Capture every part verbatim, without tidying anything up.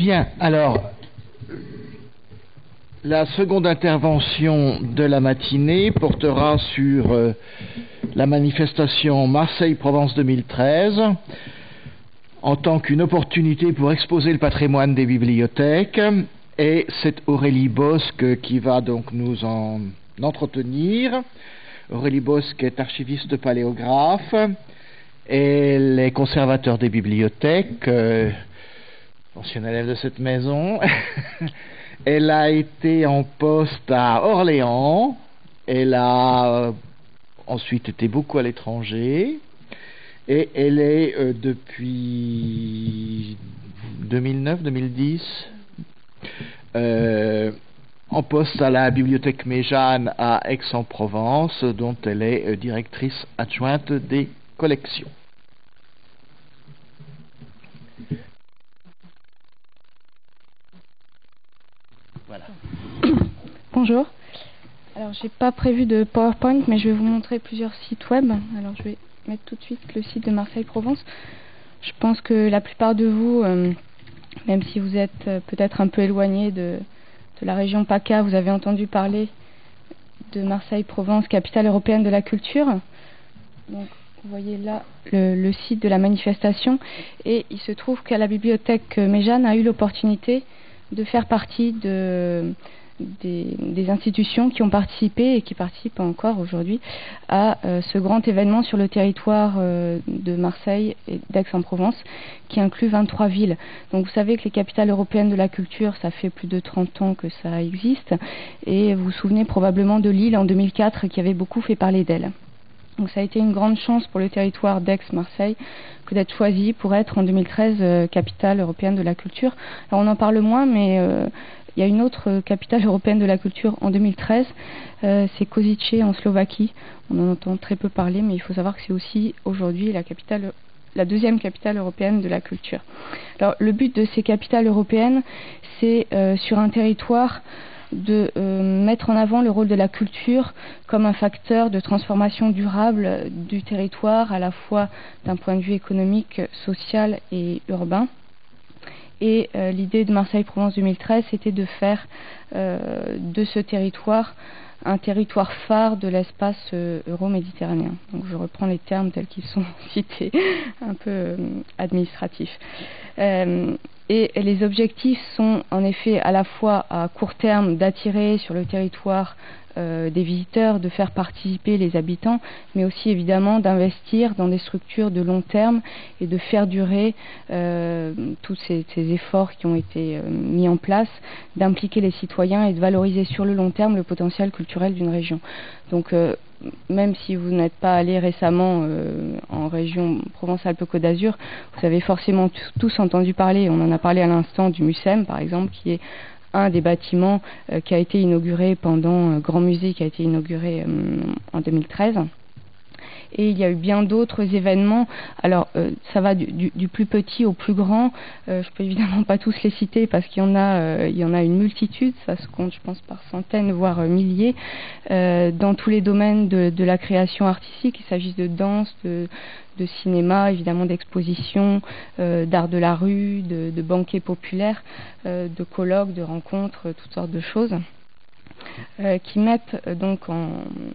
Bien, alors, la seconde intervention de la matinée portera sur euh, la manifestation Marseille-Provence deux mille treize en tant qu'une opportunité pour exposer le patrimoine des bibliothèques, et c'est Aurélie Bosque qui va donc nous en entretenir. Aurélie Bosque est archiviste paléographe, elle est conservateur des bibliothèques, euh, ancienne élève de cette maison. Elle a été en poste à Orléans, elle a euh, ensuite été beaucoup à l'étranger, et elle est euh, depuis deux mille neuf deux mille dix euh, en poste à la bibliothèque Méjane à Aix-en-Provence, dont elle est euh, directrice adjointe des collections. Voilà. Bonjour. Alors, j'ai pas prévu de PowerPoint, mais je vais vous montrer plusieurs sites web. Alors, je vais mettre tout de suite le site de Marseille-Provence. Je pense que la plupart de vous, euh, même si vous êtes euh, peut-être un peu éloigné de, de la région PACA, vous avez entendu parler de Marseille-Provence, capitale européenne de la culture. Donc, vous voyez là le, le site de la manifestation. Et il se trouve qu'à la bibliothèque Méjane a eu l'opportunité de faire partie de, des, des institutions qui ont participé et qui participent encore aujourd'hui à euh, ce grand événement sur le territoire euh, de Marseille et d'Aix-en-Provence, qui inclut vingt-trois villes. Donc vous savez que les capitales européennes de la culture, ça fait plus de trente ans que ça existe, et vous vous souvenez probablement de Lille en deux mille quatre qui avait beaucoup fait parler d'elle. Donc ça a été une grande chance pour le territoire d'Aix-Marseille que d'être choisi pour être en deux mille treize euh, capitale européenne de la culture. Alors on en parle moins, mais euh, il y a une autre euh, capitale européenne de la culture en deux mille treize, euh, c'est Košice en Slovaquie. On en entend très peu parler, mais il faut savoir que c'est aussi aujourd'hui la capitale, la deuxième capitale européenne de la culture. Alors le but de ces capitales européennes, c'est euh, sur un territoire de euh, mettre en avant le rôle de la culture comme un facteur de transformation durable du territoire, à la fois d'un point de vue économique, social et urbain. Et euh, l'idée de Marseille-Provence deux mille treize, c'était de faire euh, de ce territoire un territoire phare de l'espace euh, euro-méditerranéen. Donc je reprends les termes tels qu'ils sont cités, un peu euh, administratifs. Euh, Et les objectifs sont en effet à la fois à court terme d'attirer sur le territoire euh, des visiteurs, de faire participer les habitants, mais aussi évidemment d'investir dans des structures de long terme et de faire durer euh, tous ces, ces efforts qui ont été euh, mis en place, d'impliquer les citoyens et de valoriser sur le long terme le potentiel culturel d'une région. Donc euh, même si vous n'êtes pas allé récemment euh, en région Provence-Alpes-Côte d'Azur, vous avez forcément tous entendu parler, on en a parlé à l'instant, du MUSEM par exemple, qui est un des bâtiments euh, qui a été inauguré pendant euh, Grand Musée, qui a été inauguré euh, en deux mille treize. Et il y a eu bien d'autres événements. Alors, euh, ça va du, du, du plus petit au plus grand. Euh, je peux évidemment pas tous les citer parce qu'il y en a, euh, il y en a une multitude. Ça se compte, je pense, par centaines, voire euh, milliers, euh, dans tous les domaines de, de la création artistique, qu'il s'agisse de danse, de, de cinéma, évidemment d'exposition, euh, d'art de la rue, de, de banquets populaires, euh, de colloques, de rencontres, toutes sortes de choses, euh, qui mettent euh, donc en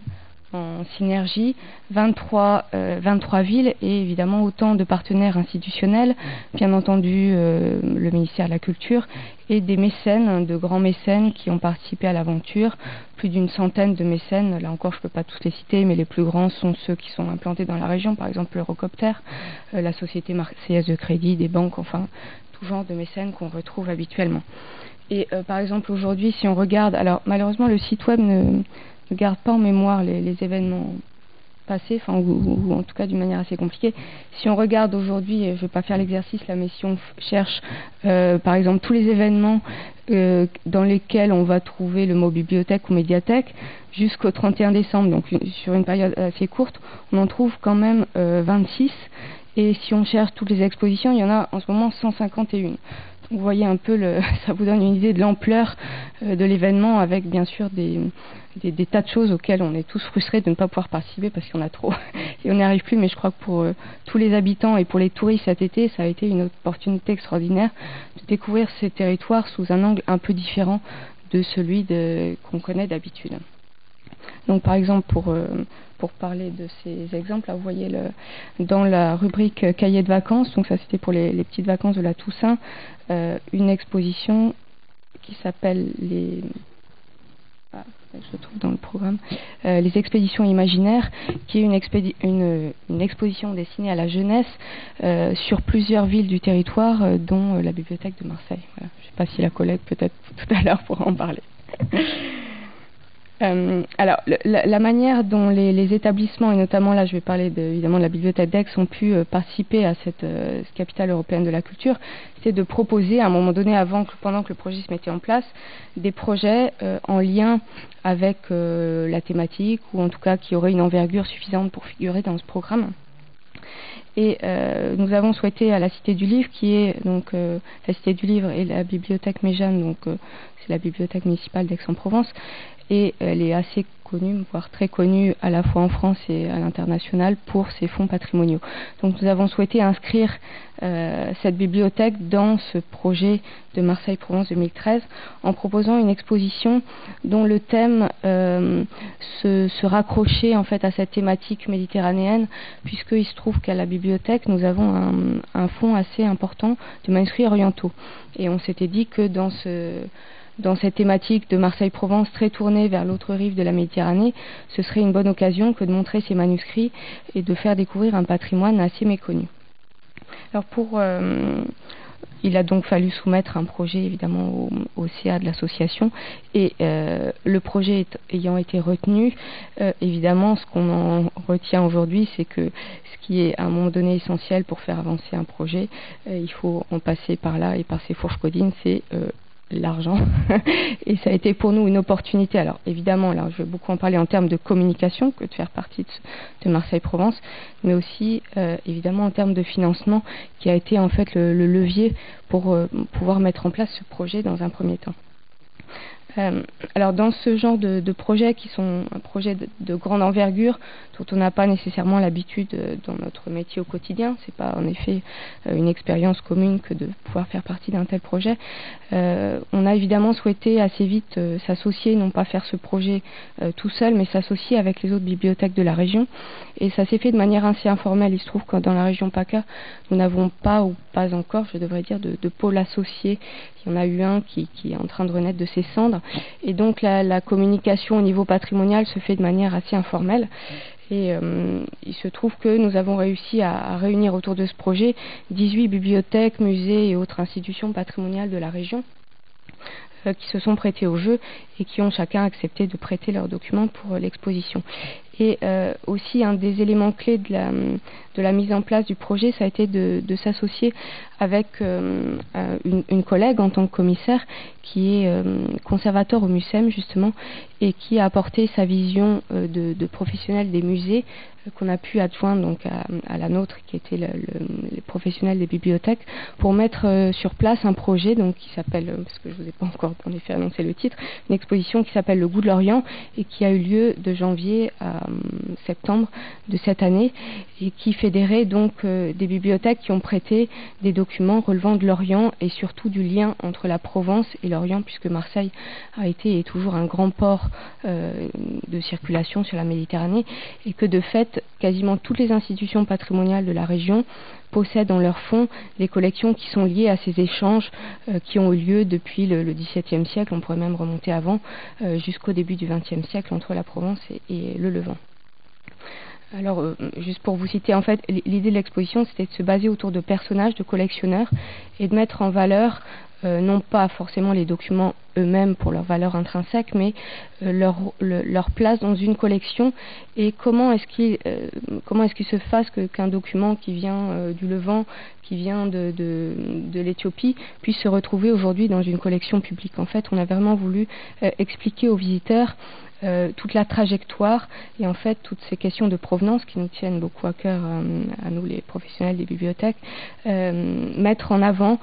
en synergie vingt-trois, euh, vingt-trois villes et évidemment autant de partenaires institutionnels, bien entendu euh, le ministère de la Culture et des mécènes, de grands mécènes qui ont participé à l'aventure, plus d'une centaine de mécènes, là encore je ne peux pas tous les citer, mais les plus grands sont ceux qui sont implantés dans la région, par exemple l'Eurocopter, euh, la Société Marseillaise de Crédit, des banques, enfin tout genre de mécènes qu'on retrouve habituellement. Et euh, par exemple aujourd'hui si on regarde, alors malheureusement le site web ne ne garde pas en mémoire les, les événements passés, enfin, ou, ou en tout cas d'une manière assez compliquée. Si on regarde aujourd'hui, je ne vais pas faire l'exercice là, mais si on cherche euh, par exemple tous les événements euh, dans lesquels on va trouver le mot bibliothèque ou médiathèque, jusqu'au trente et un décembre, donc sur une période assez courte, on en trouve quand même euh, vingt-six. Et si on cherche toutes les expositions, il y en a en ce moment cent cinquante et un. vous voyez un peu, le, ça vous donne une idée de l'ampleur euh, de l'événement, avec bien sûr des, des, des tas de choses auxquelles on est tous frustrés de ne pas pouvoir participer parce qu'il y en a trop et on n'y arrive plus. Mais je crois que pour euh, tous les habitants et pour les touristes cet été, ça a été une opportunité extraordinaire de découvrir ces territoires sous un angle un peu différent de celui de, qu'on connaît d'habitude. Donc par exemple, pour, euh, pour parler de ces exemples, là, vous voyez le, dans la rubrique euh, cahier de vacances, donc ça c'était pour les, les petites vacances de la Toussaint, euh, une exposition qui s'appelle les... Ah, je trouve dans le programme, euh, les expéditions imaginaires, qui est une, expédi une, une exposition destinée à la jeunesse euh, sur plusieurs villes du territoire, euh, dont euh, la bibliothèque de Marseille. Voilà. Je ne sais pas si la collègue peut-être tout à l'heure pourra en parler. Euh, alors, le, la, la manière dont les, les établissements, et notamment là je vais parler de, évidemment de la bibliothèque d'Aix, ont pu euh, participer à cette euh, capitale européenne de la culture, c'est de proposer à un moment donné, avant que, pendant que le projet se mettait en place, des projets euh, en lien avec euh, la thématique, ou en tout cas qui auraient une envergure suffisante pour figurer dans ce programme. Et euh, nous avons souhaité à la Cité du Livre, qui est donc euh, la Cité du Livre et la bibliothèque Méjane, donc euh, c'est la bibliothèque municipale d'Aix-en-Provence, et elle est assez connue, voire très connue à la fois en France et à l'international pour ses fonds patrimoniaux. Donc nous avons souhaité inscrire euh, cette bibliothèque dans ce projet de Marseille-Provence deux mille treize en proposant une exposition dont le thème euh, se, se raccrochait en fait à cette thématique méditerranéenne, puisqu'il se trouve qu'à la bibliothèque nous avons un, un fonds assez important de manuscrits orientaux. Et on s'était dit que dans ce Dans cette thématique de Marseille-Provence très tournée vers l'autre rive de la Méditerranée, ce serait une bonne occasion que de montrer ces manuscrits et de faire découvrir un patrimoine assez méconnu. Alors pour, euh, il a donc fallu soumettre un projet évidemment au, au C A de l'association, et euh, le projet est, ayant été retenu, euh, évidemment ce qu'on en retient aujourd'hui, c'est que ce qui est à un moment donné essentiel pour faire avancer un projet, euh, il faut en passer par là et par ces fourches codines, c'est euh, l'argent. Et ça a été pour nous une opportunité. Alors évidemment, là, je vais beaucoup en parler en termes de communication, que de faire partie de, de Marseille-Provence, mais aussi euh, évidemment en termes de financement, qui a été en fait le, le levier pour euh, pouvoir mettre en place ce projet dans un premier temps. Euh, alors dans ce genre de, de projets qui sont un projet de, de grande envergure dont on n'a pas nécessairement l'habitude euh, dans notre métier au quotidien, c'est pas en effet euh, une expérience commune que de pouvoir faire partie d'un tel projet, euh, on a évidemment souhaité assez vite euh, s'associer, non pas faire ce projet euh, tout seul, mais s'associer avec les autres bibliothèques de la région, et ça s'est fait de manière assez informelle. Il se trouve que dans la région PACA, nous n'avons pas, ou pas encore, je devrais dire, de, de pôle associé. Il y en a eu un qui, qui est en train de renaître de ses cendres, et donc la, la communication au niveau patrimonial se fait de manière assez informelle. Et euh, il se trouve que nous avons réussi à, à réunir autour de ce projet dix-huit bibliothèques, musées et autres institutions patrimoniales de la région euh, qui se sont prêtés au jeu et qui ont chacun accepté de prêter leurs documents pour euh, l'exposition. Et euh, aussi un des éléments clés de la, de la mise en place du projet, ça a été de, de s'associer avec euh, une, une collègue en tant que commissaire qui est euh, conservateur au MUCEM justement, et qui a apporté sa vision euh, de, de professionnel des musées euh, qu'on a pu adjoindre donc à, à la nôtre, qui était le, le, les professionnels des bibliothèques, pour mettre euh, sur place un projet donc qui s'appelle, euh, parce que je vous ai pas encore en effet annoncé le titre, une exposition qui s'appelle Le Goût de l'Orient, et qui a eu lieu de janvier à septembre de cette année, et qui fédérait donc euh, des bibliothèques qui ont prêté des documents relevant de l'Orient et surtout du lien entre la Provence et l'Orient, puisque Marseille a été et est toujours un grand port euh, de circulation sur la Méditerranée, et que de fait quasiment toutes les institutions patrimoniales de la région possèdent dans leur fonds des collections qui sont liées à ces échanges euh, qui ont eu lieu depuis le, le dix-septième siècle, on pourrait même remonter avant, euh, jusqu'au début du vingtième siècle entre la Provence et, et le Levant. Alors, euh, juste pour vous citer, en fait, l'idée de l'exposition, c'était de se baser autour de personnages, de collectionneurs, et de mettre en valeur, euh, non pas forcément les documents eux-mêmes pour leur valeur intrinsèque, mais euh, leur, le, leur place dans une collection, et comment est-ce qu'il euh, comment est-ce qu'il se fasse que, qu'un document qui vient euh, du Levant, qui vient de, de, de l'Éthiopie, puisse se retrouver aujourd'hui dans une collection publique. En fait, on a vraiment voulu euh, expliquer aux visiteurs Euh, toute la trajectoire et en fait toutes ces questions de provenance qui nous tiennent beaucoup à cœur euh, à nous les professionnels des bibliothèques, euh, mettre en avant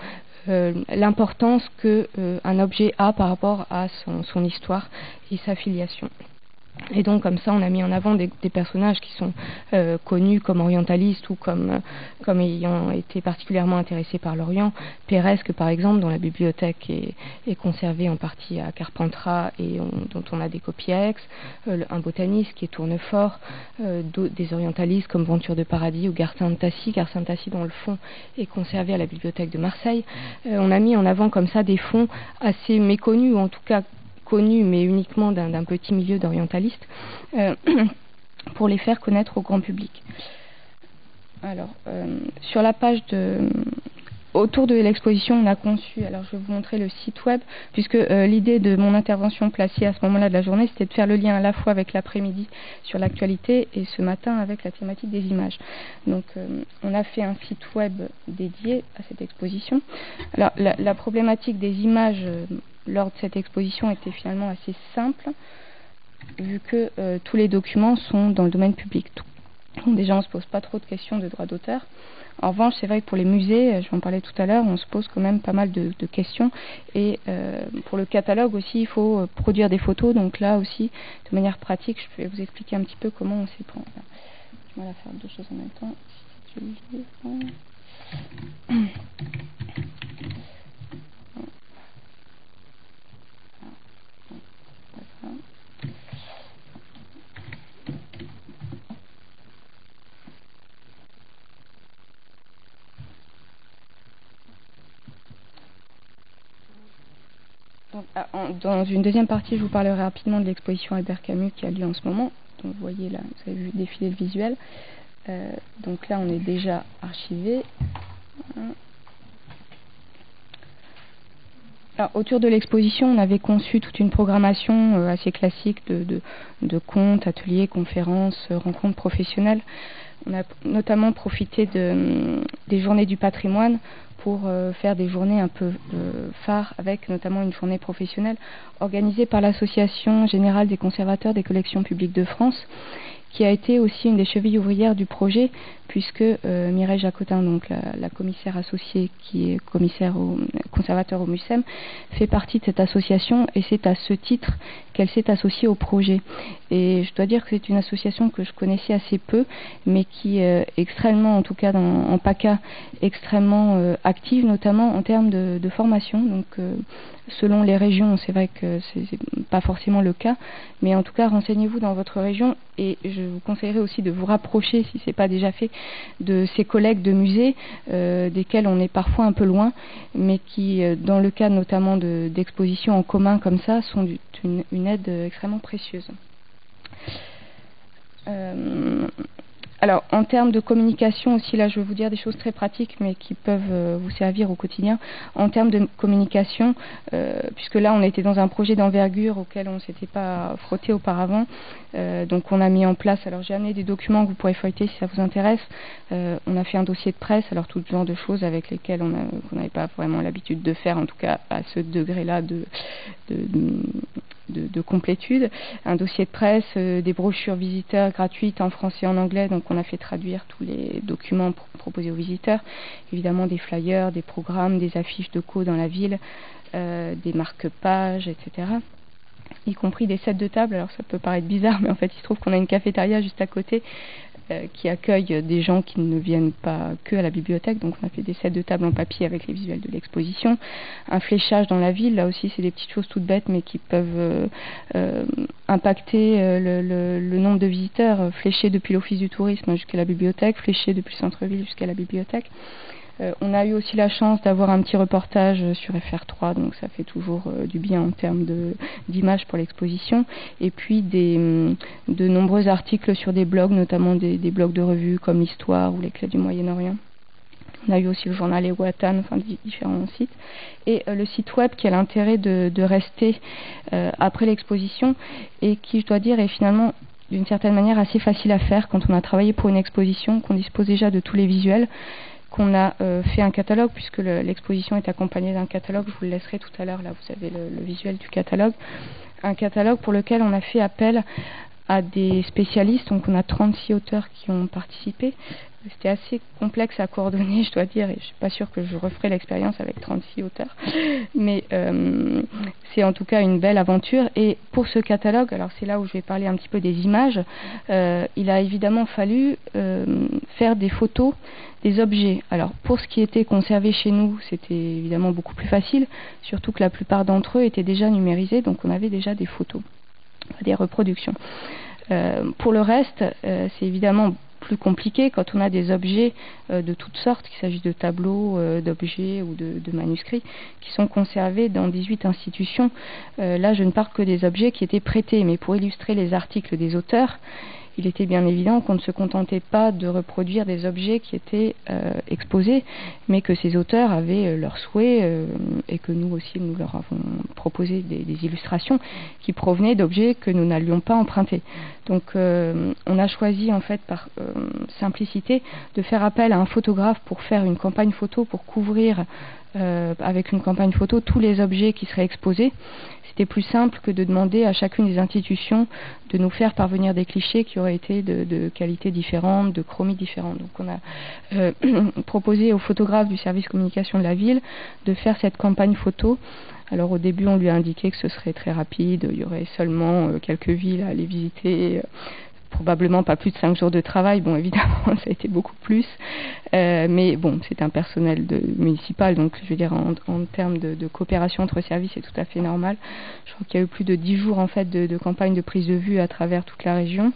euh, l'importance que euh, un objet a par rapport à son, son histoire et sa filiation. Et donc comme ça on a mis en avant des, des personnages qui sont euh, connus comme orientalistes ou comme, euh, comme ayant été particulièrement intéressés par l'Orient. Péresque par exemple, dont la bibliothèque est, est conservée en partie à Carpentras et on, dont on a des copies à Aix, euh, un botaniste qui est Tournefort, euh, des orientalistes comme Venture de Paradis ou Garcin de Tassy, Garcin de Tassy dont le fond est conservé à la bibliothèque de Marseille. Euh, on a mis en avant comme ça des fonds assez méconnus, ou en tout cas connus, mais uniquement d'un petit milieu d'orientalistes, euh, pour les faire connaître au grand public. Alors, euh, sur la page de... Autour de l'exposition, on a conçu, alors je vais vous montrer le site web, puisque euh, l'idée de mon intervention placée à ce moment-là de la journée, c'était de faire le lien à la fois avec l'après-midi sur l'actualité et ce matin avec la thématique des images. Donc euh, on a fait un site web dédié à cette exposition. Alors la, la problématique des images euh, lors de cette exposition était finalement assez simple, vu que euh, tous les documents sont dans le domaine public. Donc déjà on ne se pose pas trop de questions de droit d'auteur. En revanche, c'est vrai que pour les musées, je vais en parler tout à l'heure, on se pose quand même pas mal de, de questions. Et euh, pour le catalogue aussi, il faut euh, produire des photos. Donc là aussi, de manière pratique, je vais vous expliquer un petit peu comment on s'y prend. Je vais faire deux choses en même temps. Je lis. Donc, dans une deuxième partie, je vous parlerai rapidement de l'exposition Albert Camus qui a lieu en ce moment. Donc, vous voyez là, vous avez vu défiler le visuel. Euh, donc là, on est déjà archivé. Alors, autour de l'exposition, on avait conçu toute une programmation euh, assez classique de, de, de contes, ateliers, conférences, euh, rencontres professionnelles. On a notamment profité de, des journées du patrimoine pour euh, faire des journées un peu euh, phares, avec notamment une journée professionnelle organisée par l'Association générale des conservateurs des collections publiques de France, qui a été aussi une des chevilles ouvrières du projet, puisque euh, Mireille Jacotin, donc la, la commissaire associée qui est commissaire au, conservateur au MUSEM, fait partie de cette association et c'est à ce titre qu'elle s'est associée au projet. Et je dois dire que c'est une association que je connaissais assez peu, mais qui est euh, extrêmement, en tout cas dans, en PACA, extrêmement euh, active, notamment en termes de, de formation. Donc euh, selon les régions, c'est vrai que c'est pas forcément le cas, mais en tout cas renseignez-vous dans votre région et je vous conseillerais aussi de vous rapprocher, si c'est pas déjà fait, de ces collègues de musées euh, desquels on est parfois un peu loin, mais qui, euh, dans le cas notamment d'expositions de, en commun comme ça, sont une, une aide extrêmement précieuse. Euh, alors, en termes de communication aussi, là, je vais vous dire des choses très pratiques, mais qui peuvent euh, vous servir au quotidien. En termes de communication, euh, puisque là, on était dans un projet d'envergure auquel on ne s'était pas frotté auparavant, euh, donc on a mis en place, alors j'ai amené des documents que vous pourrez feuilleter si ça vous intéresse. Euh, on a fait un dossier de presse, alors tout genre de choses avec lesquelles on n'avait pas vraiment l'habitude de faire, en tout cas à ce degré-là de... de, de De, de complétude, un dossier de presse, euh, des brochures visiteurs gratuites en français et en anglais, donc on a fait traduire tous les documents pr proposés aux visiteurs, évidemment des flyers, des programmes, des affiches de co dans la ville, euh, des marque-pages, et cetera, y compris des sets de table. Alors ça peut paraître bizarre, mais en fait il se trouve qu'on a une cafétéria juste à côté euh, qui accueille des gens qui ne viennent pas que à la bibliothèque, donc on a fait des sets de table en papier avec les visuels de l'exposition, un fléchage dans la ville, là aussi c'est des petites choses toutes bêtes mais qui peuvent euh, euh, impacter euh, le, le, le nombre de visiteurs, euh, fléchés depuis l'office du tourisme jusqu'à la bibliothèque, fléchés depuis le centre-ville jusqu'à la bibliothèque. Euh, on a eu aussi la chance d'avoir un petit reportage sur F R trois, donc ça fait toujours euh, du bien en termes d'images pour l'exposition. Et puis des, de nombreux articles sur des blogs, notamment des, des blogs de revues comme l'Histoire ou les Clés du Moyen-Orient. On a eu aussi le journal Ewatan, enfin différents sites. Et euh, le site web qui a l'intérêt de, de rester euh, après l'exposition et qui, je dois dire, est finalement d'une certaine manière assez facile à faire quand on a travaillé pour une exposition, qu'on dispose déjà de tous les visuels, qu'on a euh, fait un catalogue, puisque l'exposition est accompagnée d'un catalogue, je vous le laisserai tout à l'heure, là vous avez le, le visuel du catalogue, un catalogue pour lequel on a fait appel à des spécialistes, donc on a trente-six auteurs qui ont participé, c'était assez complexe à coordonner, je dois dire, et je ne suis pas sûre que je referai l'expérience avec trente-six auteurs, mais euh, c'est en tout cas une belle aventure. Et pour ce catalogue, alors c'est là où je vais parler un petit peu des images, euh, il a évidemment fallu euh, faire des photos des objets. Alors pour ce qui était conservé chez nous, c'était évidemment beaucoup plus facile, surtout que la plupart d'entre eux étaient déjà numérisés, donc on avait déjà des photos, des reproductions. Euh, pour le reste, euh, c'est évidemment plus compliqué quand on a des objets euh, de toutes sortes, qu'il s'agisse de tableaux, euh, d'objets ou de, de manuscrits, qui sont conservés dans dix-huit institutions. Euh, là, je ne parle que des objets qui étaient prêtés, mais pour illustrer les articles des auteurs, il était bien évident qu'on ne se contentait pas de reproduire des objets qui étaient euh, exposés, mais que ces auteurs avaient euh, leurs souhaits euh, et que nous aussi, nous leur avons proposé des, des illustrations qui provenaient d'objets que nous n'allions pas emprunter. Donc, euh, on a choisi, en fait, par euh, simplicité, de faire appel à un photographe pour faire une campagne photo, pour couvrir euh, avec une campagne photo tous les objets qui seraient exposés. C'était plus simple que de demander à chacune des institutions de nous faire parvenir des clichés qui auraient été de, de qualité différente, de chromie différente. Donc on a euh, proposé au photographe du service communication de la ville de faire cette campagne photo. Alors au début on lui a indiqué que ce serait très rapide, il y aurait seulement euh, quelques villes à aller visiter, euh, probablement pas plus de cinq jours de travail. Bon, évidemment, ça a été beaucoup plus. Euh, mais bon, c'est un personnel de, municipal, donc je veux dire, en, en termes de, de coopération entre services, c'est tout à fait normal. Je crois qu'il y a eu plus de dix jours, en fait, de, de campagne de prise de vue à travers toute la région.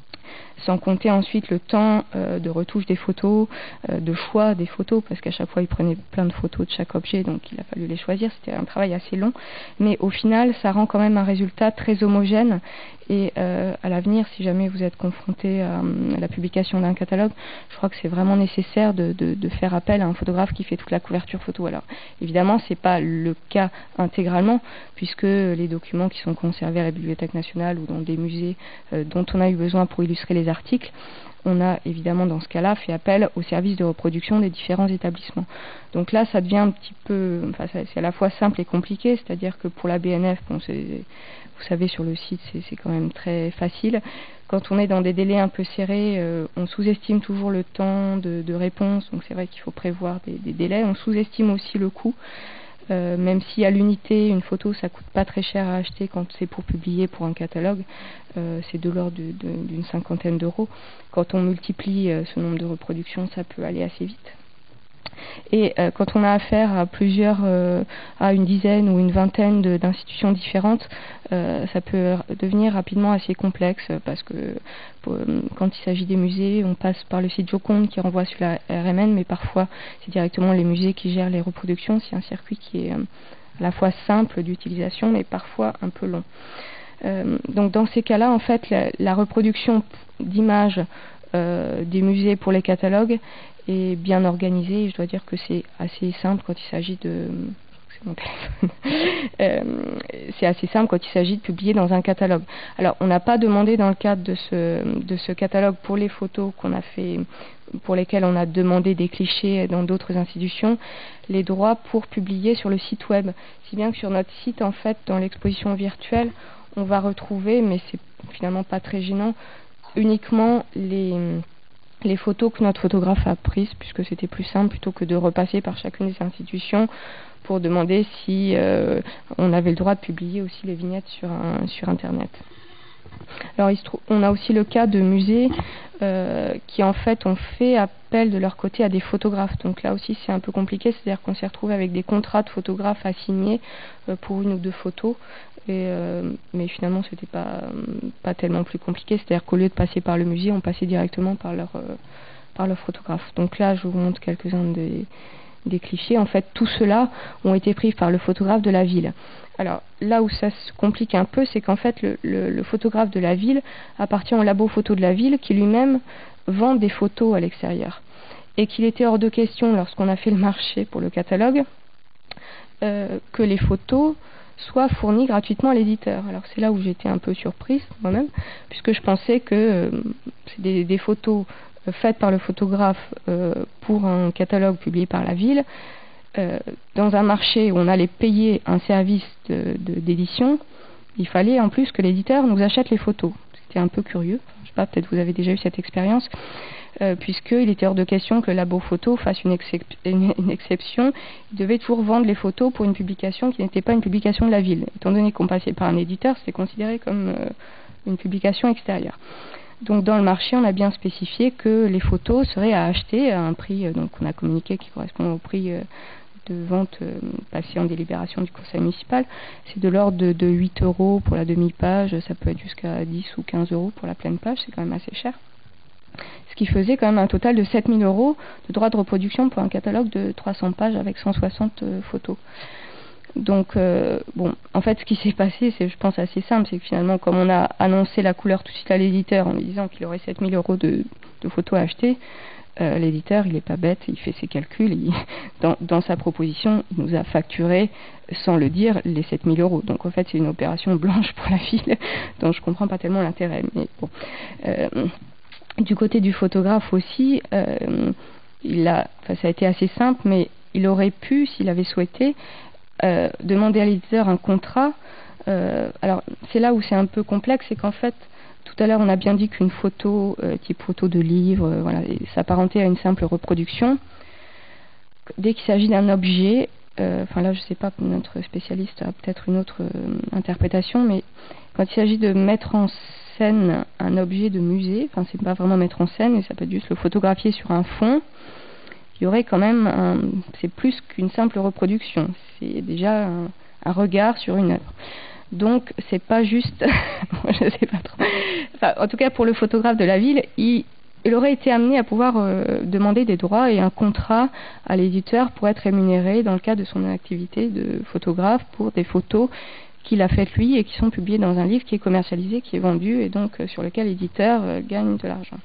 Sans compter ensuite le temps euh, de retouche des photos, euh, de choix des photos, parce qu'à chaque fois ils prenaient plein de photos de chaque objet, donc il a fallu les choisir. C'était un travail assez long, mais au final ça rend quand même un résultat très homogène. Et euh, à l'avenir, si jamais vous êtes confronté à, à la publication d'un catalogue, je crois que c'est vraiment nécessaire de, de, de faire appel à un photographe qui fait toute la couverture photo. Alors évidemment, c'est pas le cas intégralement, puisque les documents qui sont conservés à la Bibliothèque nationale ou dans des musées euh, dont on a eu besoin pour illustrer les articles, on a évidemment dans ce cas-là fait appel au service de reproduction des différents établissements. Donc là, ça devient un petit peu, enfin, c'est à la fois simple et compliqué, c'est-à-dire que pour la B N F, bon, c'est, vous savez, sur le site, c'est, c'est quand même très facile. Quand on est dans des délais un peu serrés, euh, on sous-estime toujours le temps de, de réponse, donc c'est vrai qu'il faut prévoir des, des délais. On sous-estime aussi le coût. Euh, même si à l'unité, une photo, ça coûte pas très cher à acheter quand c'est pour publier pour un catalogue, euh, c'est de l'ordre de, de, d'une cinquantaine d'euros. Quand on multiplie euh, ce nombre de reproductions, ça peut aller assez vite. Et euh, quand on a affaire à plusieurs, euh, à une dizaine ou une vingtaine de, d'institutions différentes, euh, ça peut devenir rapidement assez complexe parce que pour, quand il s'agit des musées, on passe par le site Joconde qui renvoie sur la R M N, mais parfois c'est directement les musées qui gèrent les reproductions. C'est un circuit qui est euh, à la fois simple d'utilisation, mais parfois un peu long. Euh, donc dans ces cas-là, en fait, la, la reproduction d'images euh, des musées pour les catalogues est bien organisée, et je dois dire que c'est assez simple quand il s'agit de... C'est mon téléphone. euh, c'est assez simple quand il s'agit de publier dans un catalogue. Alors, on n'a pas demandé dans le cadre de ce, de ce catalogue pour les photos qu'on a fait, pour lesquelles on a demandé des clichés dans d'autres institutions, les droits pour publier sur le site web. Si bien que sur notre site, en fait, dans l'exposition virtuelle, on va retrouver, mais c'est finalement pas très gênant, uniquement les... les photos que notre photographe a prises, puisque c'était plus simple plutôt que de repasser par chacune des institutions pour demander si euh, on avait le droit de publier aussi les vignettes sur, un, sur Internet. Alors il se trouve, on a aussi le cas de musées euh, qui en fait ont fait appel de leur côté à des photographes. Donc là aussi c'est un peu compliqué, c'est-à-dire qu'on s'est retrouvé avec des contrats de photographes à signer euh, pour une ou deux photos. Et euh, mais finalement c'était pas pas tellement plus compliqué, c'est-à-dire qu'au lieu de passer par le musée, on passait directement par leur euh, par leur photographe. Donc là je vous montre quelques-uns des, des clichés. En fait tout cela ont été pris par le photographe de la ville. Alors là où ça se complique un peu, c'est qu'en fait le, le, le photographe de la ville appartient au labo photo de la ville qui lui-même vend des photos à l'extérieur, et qu'il était hors de question lorsqu'on a fait le marché pour le catalogue euh, que les photos soit fourni gratuitement à l'éditeur. Alors c'est là où j'étais un peu surprise moi-même, puisque je pensais que euh, c'est des, des photos euh, faites par le photographe euh, pour un catalogue publié par la ville, euh, dans un marché où on allait payer un service de, de, d'édition, il fallait en plus que l'éditeur nous achète les photos. C'était un peu curieux, je sais pas, peut-être vous avez déjà eu cette expérience. euh, puisqu'il était hors de question que Labo Photo fasse une, excep une, une exception. Il devait toujours vendre les photos pour une publication qui n'était pas une publication de la ville. Étant donné qu'on passait par un éditeur, c'était considéré comme euh, une publication extérieure. Donc dans le marché, on a bien spécifié que les photos seraient à acheter à un prix, euh, donc on a communiqué qui correspond au prix euh, de vente euh, passé en délibération du conseil municipal. C'est de l'ordre de, de huit euros pour la demi-page, ça peut être jusqu'à dix ou quinze euros pour la pleine page, c'est quand même assez cher. Ce qui faisait quand même un total de sept mille euros de droits de reproduction pour un catalogue de trois cents pages avec cent soixante euh, photos. Donc, euh, bon, en fait, ce qui s'est passé, c'est, je pense, assez simple, c'est que finalement, comme on a annoncé la couleur tout de suite à l'éditeur en lui disant qu'il aurait sept mille euros de, de photos à acheter, euh, l'éditeur, il n'est pas bête, il fait ses calculs, il, dans, dans sa proposition, il nous a facturé, sans le dire, les sept mille euros. Donc, en fait, c'est une opération blanche pour la ville, dont je ne comprends pas tellement l'intérêt. Mais bon. Euh, du côté du photographe aussi, euh, il a, enfin, ça a été assez simple, mais il aurait pu, s'il avait souhaité, Euh, demander à l'éditeur un contrat. Euh, alors c'est là où c'est un peu complexe, c'est qu'en fait tout à l'heure on a bien dit qu'une photo euh, type photo de livre, euh, voilà, s'apparentait à une simple reproduction. Dès qu'il s'agit d'un objet, euh, enfin là je sais pas, notre spécialiste a peut-être une autre euh, interprétation, mais quand il s'agit de mettre en scène un objet de musée, enfin c'est pas vraiment mettre en scène, mais ça peut être juste le photographier sur un fond, il y aurait quand même, un, c'est plus qu'une simple reproduction, c'est déjà un, un regard sur une œuvre. Donc c'est pas juste, je sais pas trop. Enfin, en tout cas pour le photographe de la ville, il, il aurait été amené à pouvoir euh, demander des droits et un contrat à l'éditeur pour être rémunéré dans le cadre de son activité de photographe pour des photos qu'il a faites lui et qui sont publiées dans un livre qui est commercialisé, qui est vendu et donc euh, sur lequel l'éditeur euh, gagne de l'argent.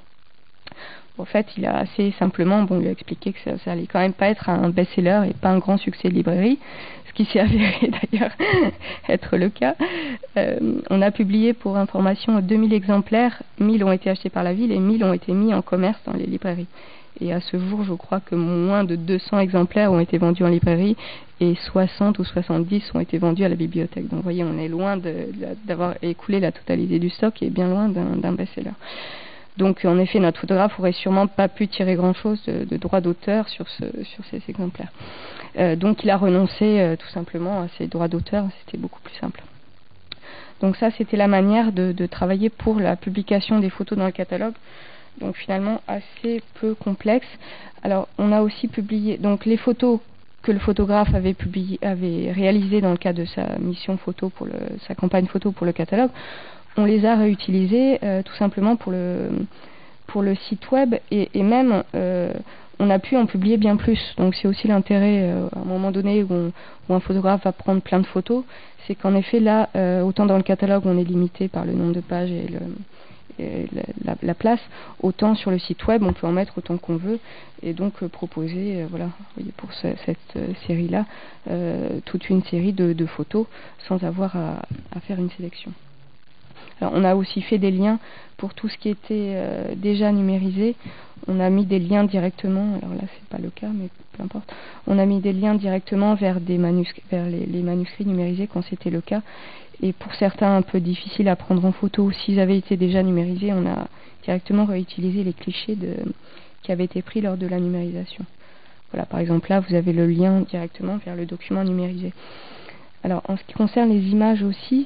En fait, il a assez simplement, bon, il a expliqué que ça, ça allait quand même pas être un best-seller et pas un grand succès de librairie, ce qui s'est avéré d'ailleurs être le cas. Euh, on a publié pour information deux mille exemplaires, mille ont été achetés par la ville et mille ont été mis en commerce dans les librairies. Et à ce jour, je crois que moins de deux cents exemplaires ont été vendus en librairie et soixante ou soixante-dix ont été vendus à la bibliothèque. Donc vous voyez, on est loin de, de, d'avoir écoulé la totalité du stock et bien loin d'un, d'un best-seller. Donc en effet, notre photographe aurait sûrement pas pu tirer grand-chose de, de droits d'auteur sur, ce, sur ces exemplaires. Euh, donc il a renoncé euh, tout simplement à ses droits d'auteur, c'était beaucoup plus simple. Donc ça, c'était la manière de, de travailler pour la publication des photos dans le catalogue. Donc finalement assez peu complexe. Alors on a aussi publié donc les photos que le photographe avait publié, avait réalisées dans le cadre de sa mission photo pour le, sa campagne photo pour le catalogue. On les a réutilisés euh, tout simplement pour le, pour le site web et, et même euh, on a pu en publier bien plus. Donc c'est aussi l'intérêt euh, à un moment donné où, on, où un photographe va prendre plein de photos, c'est qu'en effet là, euh, autant dans le catalogue on est limité par le nombre de pages et, le, et la, la, la place, autant sur le site web on peut en mettre autant qu'on veut et donc euh, proposer euh, voilà, vous voyez, pour ce, cette euh, série là euh, toute une série de, de photos sans avoir à, à faire une sélection. Alors, on a aussi fait des liens pour tout ce qui était euh, déjà numérisé. On a mis des liens directement, alors là c'est pas le cas, mais peu importe. On a mis des liens directement vers, des manuscrits, vers les, les manuscrits numérisés quand c'était le cas. Et pour certains un peu difficiles à prendre en photo, s'ils avaient été déjà numérisés, on a directement réutilisé les clichés de, qui avaient été pris lors de la numérisation. Voilà, par exemple là vous avez le lien directement vers le document numérisé. Alors en ce qui concerne les images aussi,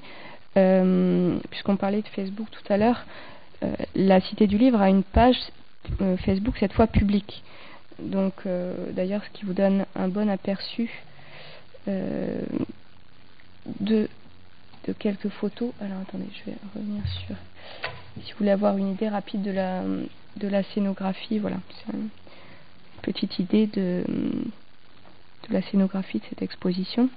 Euh, puisqu'on parlait de Facebook tout à l'heure, euh, la Cité du Livre a une page euh, Facebook cette fois publique. Donc euh, d'ailleurs ce qui vous donne un bon aperçu euh, de, de quelques photos. Alors attendez, je vais revenir sur... Si vous voulez avoir une idée rapide de la, de la scénographie, voilà, c'est une petite idée de, de la scénographie de cette exposition.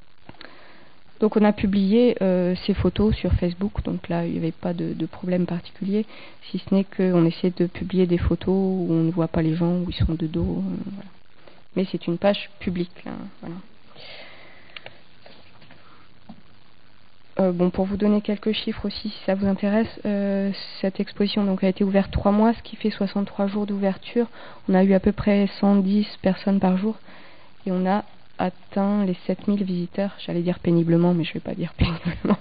Donc on a publié euh, ces photos sur Facebook, donc là il n'y avait pas de, de problème particulier, si ce n'est qu'on essaie de publier des photos où on ne voit pas les gens, où ils sont de dos, euh, voilà. Mais c'est une page publique, là, voilà. Euh, bon, pour vous donner quelques chiffres aussi, si ça vous intéresse, euh, cette exposition donc, a été ouverte trois mois, ce qui fait soixante-trois jours d'ouverture. On a eu à peu près cent dix personnes par jour et on a atteint les sept mille visiteurs. J'allais dire péniblement, mais je ne vais pas dire péniblement.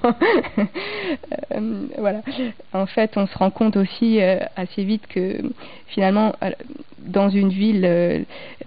euh, voilà. En fait, on se rend compte aussi euh, assez vite que finalement, euh, dans une ville, euh,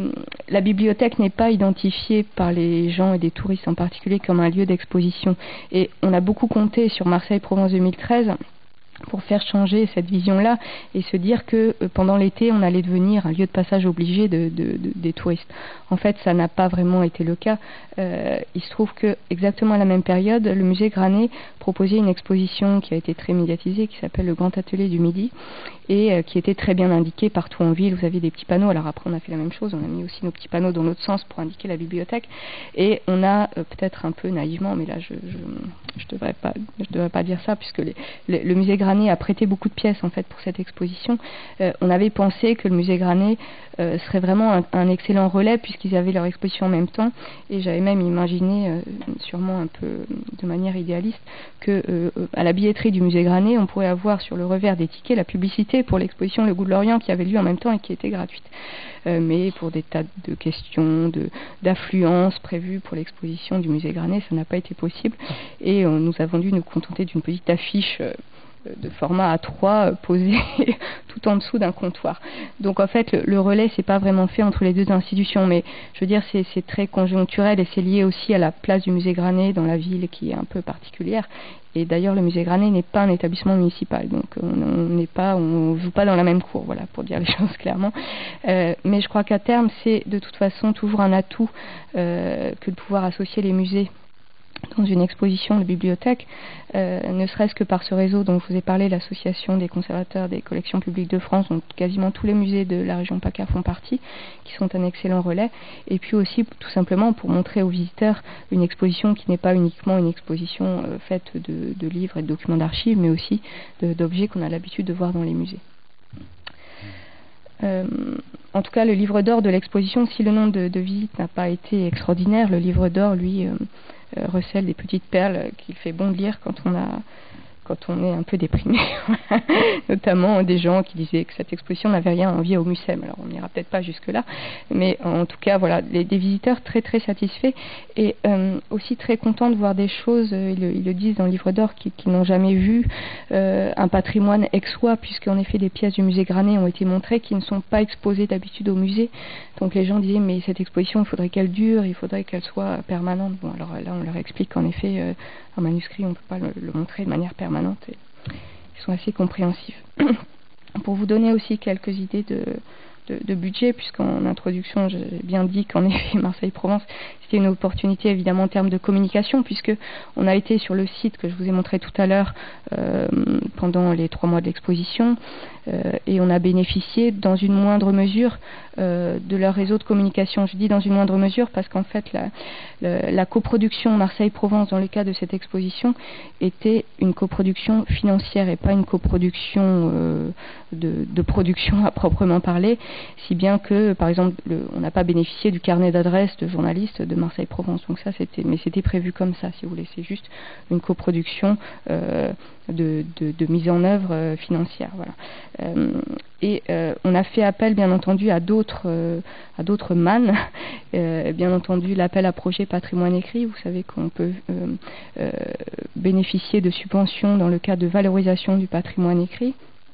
la bibliothèque n'est pas identifiée par les gens et des touristes en particulier comme un lieu d'exposition. Et on a beaucoup compté sur Marseille Provence deux mille treize pour faire changer cette vision-là et se dire que euh, pendant l'été, on allait devenir un lieu de passage obligé de, de, de, des touristes. En fait, ça n'a pas vraiment été le cas. Euh, il se trouve que exactement à la même période, le musée Granet proposait une exposition qui a été très médiatisée, qui s'appelle le Grand Atelier du Midi, et euh, qui était très bien indiquée partout en ville. Vous avez des petits panneaux. Alors après, on a fait la même chose. On a mis aussi nos petits panneaux dans l'autre sens pour indiquer la bibliothèque. Et on a euh, peut-être un peu naïvement, mais là, je je, je devrais pas, je devrais pas dire ça, puisque les, les, le musée Granet a prêté beaucoup de pièces en fait pour cette exposition. Euh, on avait pensé que le musée Granet euh, serait vraiment un, un excellent relais puisqu'ils avaient leur exposition en même temps, et j'avais même imaginé, euh, sûrement un peu de manière idéaliste, que euh, à la billetterie du musée Granet, on pourrait avoir sur le revers des tickets la publicité pour l'exposition Le Goût de l'Orient qui avait lieu en même temps et qui était gratuite. Euh, mais pour des tas de questions de, d'affluence prévues pour l'exposition du musée Granet, ça n'a pas été possible, et euh, nous avons dû nous contenter d'une petite affiche euh, de format A trois euh, posé tout en dessous d'un comptoir. Donc en fait le, le relais c'est pas vraiment fait entre les deux institutions, mais je veux dire c'est, c'est très conjoncturel et c'est lié aussi à la place du musée Granet dans la ville qui est un peu particulière. Et d'ailleurs le musée Granet n'est pas un établissement municipal, donc on n'est pas, on joue pas dans la même cour, voilà, pour dire les choses clairement. Euh, mais je crois qu'à terme c'est de toute façon toujours un atout euh, que de pouvoir associer les musées dans une exposition de bibliothèque, euh, ne serait-ce que par ce réseau dont je vous ai parlé, l'association des conservateurs des collections publiques de France, dont quasiment tous les musées de la région PACA font partie, qui sont un excellent relais, et puis aussi tout simplement pour montrer aux visiteurs une exposition qui n'est pas uniquement une exposition euh, faite de, de livres et de documents d'archives, mais aussi de, d'objets qu'on a l'habitude de voir dans les musées. Euh, en tout cas, le livre d'or de l'exposition, si le nombre de, de visites n'a pas été extraordinaire, le livre d'or, lui, euh, euh, recèle des petites perles qu'il fait bon de lire quand on a quand on est un peu déprimé, notamment des gens qui disaient que cette exposition n'avait rien à envier au Mucem. Alors on n'ira peut-être pas jusque-là, mais en tout cas, voilà, les, des visiteurs très très satisfaits et euh, aussi très contents de voir des choses, euh, ils, ils le disent dans le livre d'or, qui, qui n'ont jamais vu euh, un patrimoine ex-soi, puisqu'en effet des pièces du musée Granet ont été montrées qui ne sont pas exposées d'habitude au musée. Donc les gens disaient, mais cette exposition, il faudrait qu'elle dure, il faudrait qu'elle soit permanente. Bon, alors là, on leur explique qu'en effet, euh, un manuscrit, on ne peut pas le, le montrer de manière permanente. Et ils sont assez compréhensifs. Pour vous donner aussi quelques idées de, de, de budget, puisqu'en introduction j'ai bien dit qu'en effet Marseille-Provence c'était une opportunité évidemment en termes de communication, puisque on a été sur le site que je vous ai montré tout à l'heure euh, pendant les trois mois de l'exposition euh, et on a bénéficié dans une moindre mesure euh, de leur réseau de communication. Je dis dans une moindre mesure parce qu'en fait la, la, la coproduction Marseille-Provence dans le cas de cette exposition était une coproduction financière et pas une coproduction euh, de, de production à proprement parler, si bien que par exemple le, on n'a pas bénéficié du carnet d'adresses de journalistes de Marseille-Provence. Donc ça c'était, mais c'était prévu comme ça, si vous voulez, c'est juste une coproduction euh, de, de, de mise en œuvre euh, financière, voilà. Euh, et euh, on a fait appel bien entendu à d'autres euh, à d'autres mannes, euh, bien entendu l'appel à projet patrimoine écrit. Vous savez qu'on peut euh, euh, bénéficier de subventions dans le cadre de valorisation du patrimoine écrit.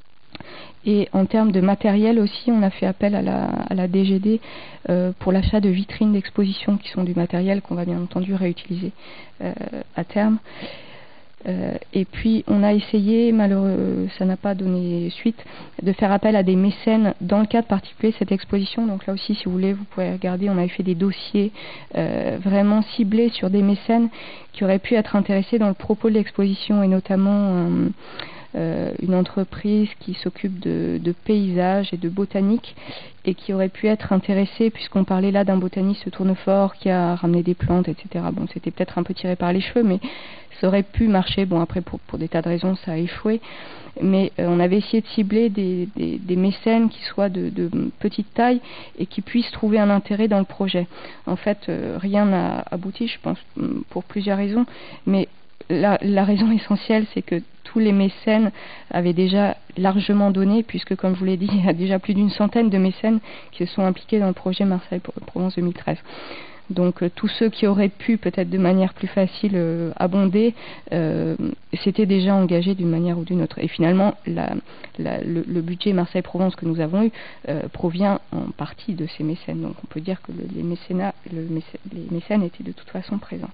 Et en termes de matériel aussi, on a fait appel à la, à la D G D euh, pour l'achat de vitrines d'exposition qui sont du matériel qu'on va bien entendu réutiliser euh, à terme. Euh, et puis on a essayé, malheureux, ça n'a pas donné suite, de faire appel à des mécènes dans le cadre particulier de cette exposition. Donc là aussi, si vous voulez, vous pouvez regarder, on avait fait des dossiers euh, vraiment ciblés sur des mécènes qui auraient pu être intéressés dans le propos de l'exposition, et notamment euh, Euh, une entreprise qui s'occupe de, de paysages et de botanique et qui aurait pu être intéressée, puisqu'on parlait là d'un botaniste tournefort qui a ramené des plantes, et cetera. Bon, c'était peut-être un peu tiré par les cheveux, mais ça aurait pu marcher. Bon, après, pour, pour des tas de raisons, ça a échoué. Mais euh, on avait essayé de cibler des, des, des mécènes qui soient de, de petite taille et qui puissent trouver un intérêt dans le projet. En fait, euh, rien n'a abouti, je pense, pour plusieurs raisons, mais La, la raison essentielle, c'est que tous les mécènes avaient déjà largement donné, puisque, comme je vous l'ai dit, il y a déjà plus d'une centaine de mécènes qui se sont impliqués dans le projet Marseille-Provence deux mille treize. Donc euh, tous ceux qui auraient pu peut-être de manière plus facile euh, abonder, euh, s'étaient déjà engagés d'une manière ou d'une autre. Et finalement, la, la, le, le budget Marseille-Provence que nous avons eu euh, provient en partie de ces mécènes. Donc on peut dire que le, les, mécénats, le mécène, les mécènes étaient de toute façon présents.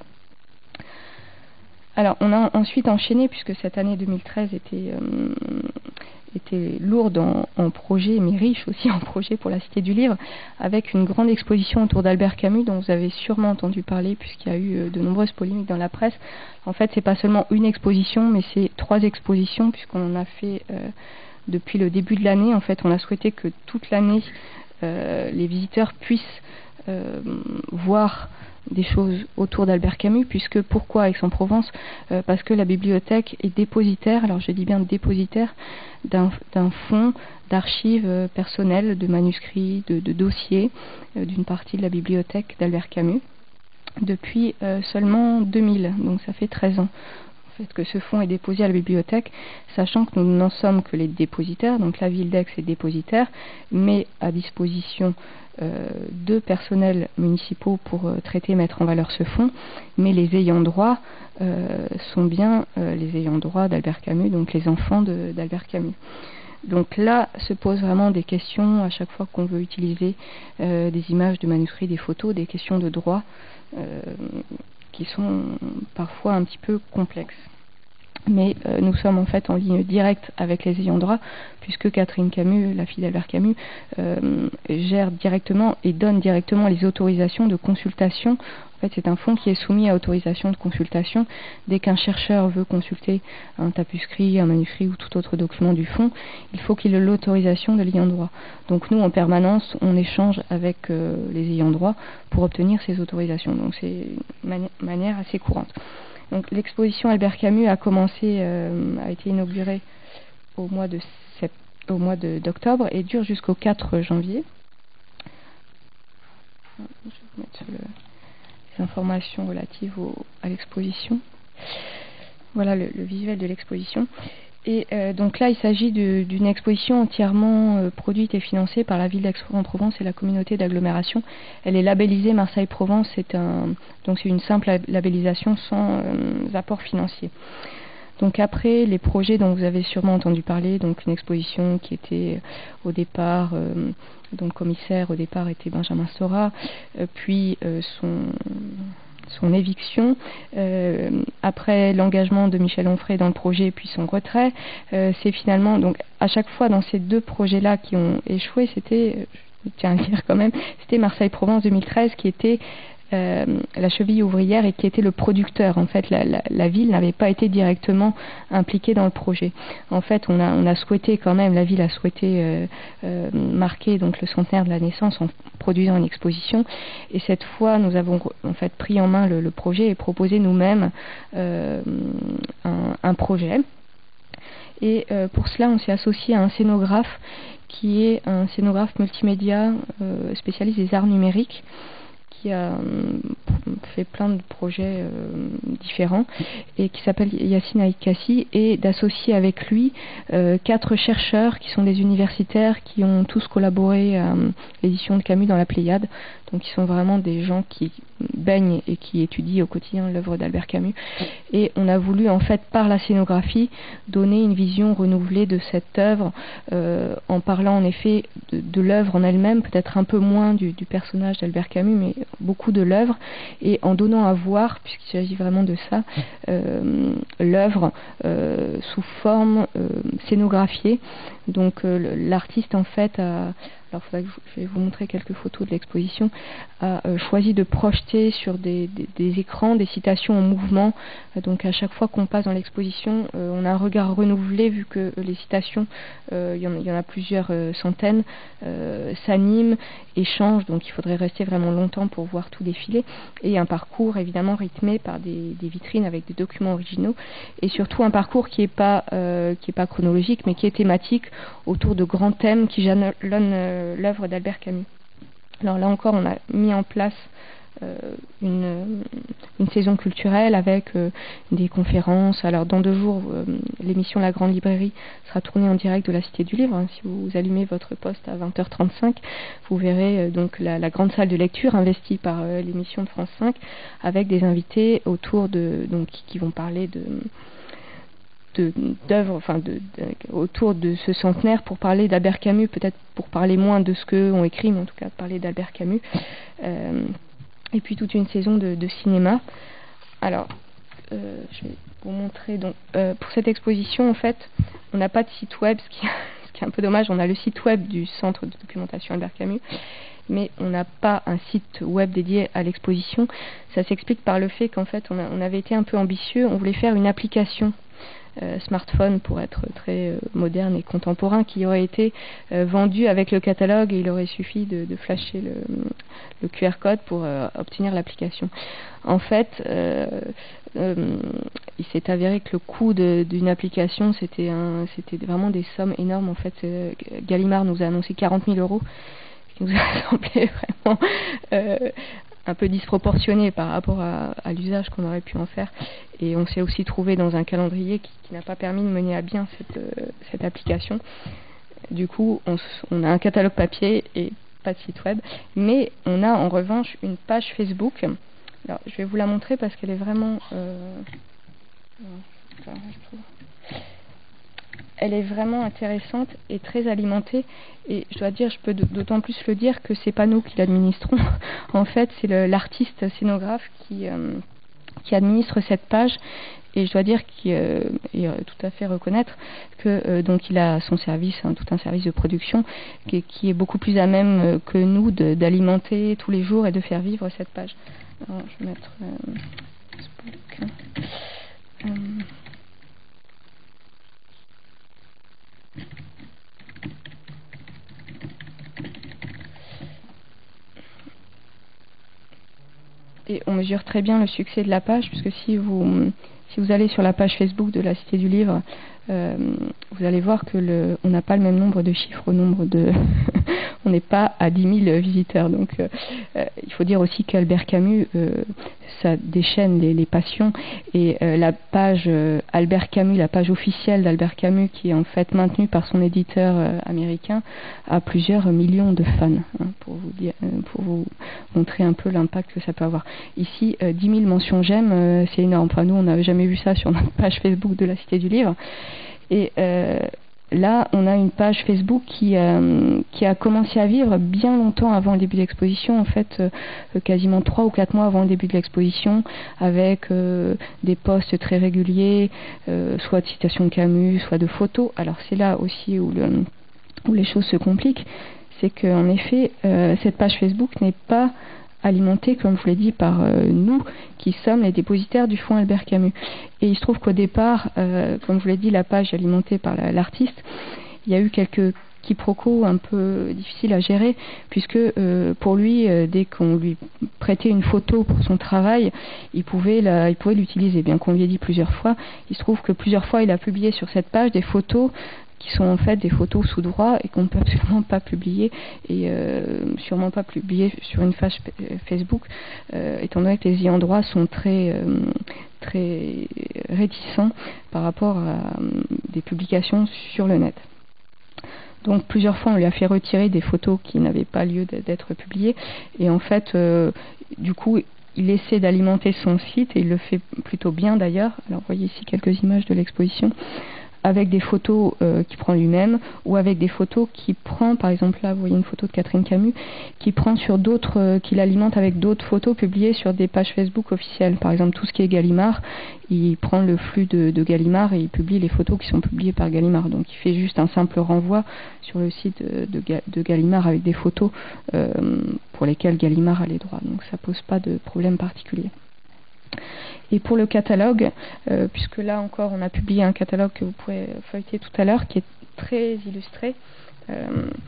Alors on a ensuite enchaîné, puisque cette année deux mille treize était... Euh, était lourde en, en projets, mais riche aussi en projets pour la Cité du Livre, avec une grande exposition autour d'Albert Camus, dont vous avez sûrement entendu parler, puisqu'il y a eu de nombreuses polémiques dans la presse. En fait, c'est pas seulement une exposition, mais c'est trois expositions, puisqu'on en a fait euh, depuis le début de l'année. En fait, on a souhaité que toute l'année, euh, les visiteurs puissent euh, voir des choses autour d'Albert Camus, puisque pourquoi Aix-en-Provence euh, Parce que la bibliothèque est dépositaire, alors je dis bien dépositaire, d'un, d'un fonds d'archives euh, personnelles, de manuscrits, de, de dossiers, euh, d'une partie de la bibliothèque d'Albert Camus, depuis euh, seulement deux mille, donc ça fait treize ans. En fait, que ce fonds est déposé à la bibliothèque, sachant que nous n'en sommes que les dépositaires, donc la ville d'Aix est dépositaire, mais à disposition euh, de personnels municipaux pour euh, traiter et mettre en valeur ce fonds, mais les ayants droit euh, sont bien euh, les ayants droit d'Albert Camus, donc les enfants de, d'Albert Camus. Donc là se posent vraiment des questions à chaque fois qu'on veut utiliser euh, des images de manuscrits, des photos, des questions de droit euh, qui sont parfois un petit peu complexes. Mais euh, nous sommes en fait en ligne directe avec les ayants droit, puisque Catherine Camus, la fille d'Albert Camus, euh, gère directement et donne directement les autorisations de consultation. En fait, c'est un fonds qui est soumis à autorisation de consultation. Dès qu'un chercheur veut consulter un tapuscrit, un manuscrit ou tout autre document du fonds, il faut qu'il ait l'autorisation de l'ayant droit. Donc nous, en permanence, on échange avec euh, les ayants droit pour obtenir ces autorisations. Donc c'est une mani- manière assez courante. Donc l'exposition Albert Camus a commencé, euh, a été inaugurée au mois de sept, au mois de, d'octobre et dure jusqu'au quatre janvier. Je vais vous mettre sur le, les informations relatives au, à l'exposition. Voilà le, le visuel de l'exposition. Et euh, donc là, il s'agit de, d'une exposition entièrement euh, produite et financée par la ville d'Aix-en-Provence et la communauté d'agglomération. Elle est labellisée Marseille-Provence, c'est un, donc c'est une simple labellisation sans euh, apport financier. Donc après, les projets dont vous avez sûrement entendu parler, donc une exposition qui était euh, au départ, euh, donc commissaire au départ était Benjamin Stora, euh, puis euh, son... son éviction, euh, après l'engagement de Michel Onfray dans le projet puis son retrait, euh, c'est finalement, donc à chaque fois dans ces deux projets-là qui ont échoué, c'était, je tiens à le dire quand même, c'était Marseille-Provence deux mille treize qui était euh, la cheville ouvrière et qui était le producteur. En fait, la, la, la ville n'avait pas été directement impliquée dans le projet. En fait, on a, on a souhaité quand même, la ville a souhaité euh, euh, marquer donc le centenaire de la naissance en produisant une exposition. Et cette fois, nous avons en fait pris en main le, le projet et proposé nous-mêmes euh, un, un projet. Et euh, pour cela, on s'est associé à un scénographe qui est un scénographe multimédia euh, spécialiste des arts numériques, qui a fait plein de projets euh, différents et qui s'appelle Yassine Aïkassi, et d'associer avec lui euh, quatre chercheurs qui sont des universitaires qui ont tous collaboré à euh, l'édition de Camus dans la Pléiade. Donc ils sont vraiment des gens qui baignent et qui étudient au quotidien l'œuvre d'Albert Camus. Et on a voulu en fait par la scénographie donner une vision renouvelée de cette œuvre euh, en parlant en effet de, de l'œuvre en elle-même, peut-être un peu moins du, du personnage d'Albert Camus, mais beaucoup de l'œuvre, et en donnant à voir, puisqu'il s'agit vraiment de ça, euh, l'œuvre euh, sous forme euh, scénographiée. Donc euh, l'artiste en fait a... Alors, faudrait que je vais vous montrer quelques photos de l'exposition, a euh, choisi de projeter sur des, des, des écrans des citations en mouvement. Euh, donc, à chaque fois qu'on passe dans l'exposition, euh, on a un regard renouvelé, vu que euh, les citations, euh, il y en, il y en a plusieurs euh, centaines, euh, s'animent et changent. Donc, il faudrait rester vraiment longtemps pour voir tout défiler. Et un parcours, évidemment, rythmé par des, des vitrines avec des documents originaux. Et surtout, un parcours qui n'est pas, euh, qui est pas chronologique, mais qui est thématique autour de grands thèmes qui jalonnent euh, l'œuvre d'Albert Camus. Alors là encore, on a mis en place euh, une, une saison culturelle avec euh, des conférences. Alors dans deux jours, euh, l'émission La Grande Librairie sera tournée en direct de la Cité du Livre. Hein. Si vous allumez votre poste à vingt heures trente-cinq, vous verrez euh, donc la, la grande salle de lecture investie par euh, l'émission de France cinq, avec des invités autour de donc qui, qui vont parler de d'œuvres, enfin de, de, autour de ce centenaire, pour parler d'Albert Camus, peut-être pour parler moins de ce qu'eux ont écrit, mais en tout cas parler d'Albert Camus, euh, et puis toute une saison de, de cinéma. Alors, euh, je vais vous montrer, donc, euh, pour cette exposition, en fait, on n'a pas de site web, ce qui, ce qui est un peu dommage. On a le site web du Centre de documentation Albert Camus, mais on n'a pas un site web dédié à l'exposition. Ça s'explique par le fait qu'en fait, on, a, on avait été un peu ambitieux, on voulait faire une application Euh, smartphone, pour être très euh, moderne et contemporain, qui aurait été euh, vendu avec le catalogue, et il aurait suffi de, de flasher le, le Q R code pour euh, obtenir l'application. En fait, euh, euh, il s'est avéré que le coût d'une application, c'était un, c'était vraiment des sommes énormes. En fait, euh, Gallimard nous a annoncé quarante mille euros, ce qui nous a semblé vraiment euh, un peu disproportionné par rapport à, à l'usage qu'on aurait pu en faire. Et on s'est aussi trouvé dans un calendrier qui, qui n'a pas permis de mener à bien cette, euh, cette application. Du coup, on, on a un catalogue papier et pas de site web, mais on a en revanche une page Facebook. Alors, je vais vous la montrer parce qu'elle est vraiment... Euh, elle est vraiment intéressante et très alimentée, et je dois dire, je peux d'autant plus le dire que c'est pas nous qui l'administrons. En fait, c'est l'artiste scénographe qui, euh, qui administre cette page, et je dois dire qu'il euh, est euh, tout à fait reconnaître que euh, donc il a son service, hein, tout un service de production qui, qui est beaucoup plus à même euh, que nous d'alimenter tous les jours et de faire vivre cette page. Alors, je vais mettre euh, Facebook. Euh, Et on mesure très bien le succès de la page, puisque si vous, si vous allez sur la page Facebook de la Cité du Livre, euh, vous allez voir que le, on n'a pas le même nombre de chiffres au nombre de... on n'est pas à dix mille visiteurs. Donc euh, euh, il faut dire aussi qu'Albert Camus, euh, ça déchaîne les, les passions. Et euh, la page euh, Albert Camus, la page officielle d'Albert Camus, qui est en fait maintenue par son éditeur euh, américain, a plusieurs millions de fans, hein, pour, vous dire, euh, pour vous montrer un peu l'impact que ça peut avoir. Ici, euh, dix mille mentions j'aime, euh, c'est énorme. Enfin, nous, on n'avait jamais vu ça sur notre page Facebook de la Cité du Livre. Et euh, là, on a une page Facebook qui, euh, qui a commencé à vivre bien longtemps avant le début de l'exposition, en fait, euh, quasiment trois ou quatre mois avant le début de l'exposition, avec euh, des posts très réguliers, euh, soit de citations de Camus, soit de photos. Alors c'est là aussi où, le, où les choses se compliquent, c'est qu'en effet, euh, cette page Facebook n'est pas alimentée, comme je vous l'ai dit, par euh, nous, qui sommes les dépositaires du fonds Albert Camus. Et il se trouve qu'au départ, euh, comme je vous l'ai dit, la page est alimentée par l'artiste. Il y a eu quelques quiproquos un peu difficiles à gérer, puisque euh, pour lui, euh, dès qu'on lui prêtait une photo pour son travail, il pouvait la, il pouvait l'utiliser, bien qu'on lui ait dit plusieurs fois. Il se trouve que plusieurs fois, il a publié sur cette page des photos qui sont en fait des photos sous droit et qu'on ne peut absolument pas publier, et euh, sûrement pas publier sur une page Facebook, euh, étant donné que les ayants droit sont très, euh, très réticents par rapport à euh, des publications sur le net. Donc plusieurs fois on lui a fait retirer des photos qui n'avaient pas lieu d'être publiées, et en fait euh, du coup il essaie d'alimenter son site, et il le fait plutôt bien d'ailleurs. Alors vous voyez ici quelques images de l'exposition, avec des photos euh, qu'il prend lui-même, ou avec des photos qu'il prend, par exemple là vous voyez une photo de Catherine Camus, qu'il prend sur d'autres, euh, qu'il alimente avec d'autres photos publiées sur des pages Facebook officielles. Par exemple tout ce qui est Gallimard, il prend le flux de, de Gallimard et il publie les photos qui sont publiées par Gallimard. Donc il fait juste un simple renvoi sur le site de, de, de Gallimard avec des photos euh, pour lesquelles Gallimard a les droits. Donc ça pose pas de problème particulier. Et pour le catalogue, euh, puisque là encore on a publié un catalogue que vous pourrez feuilleter tout à l'heure, qui est très illustré. Euh,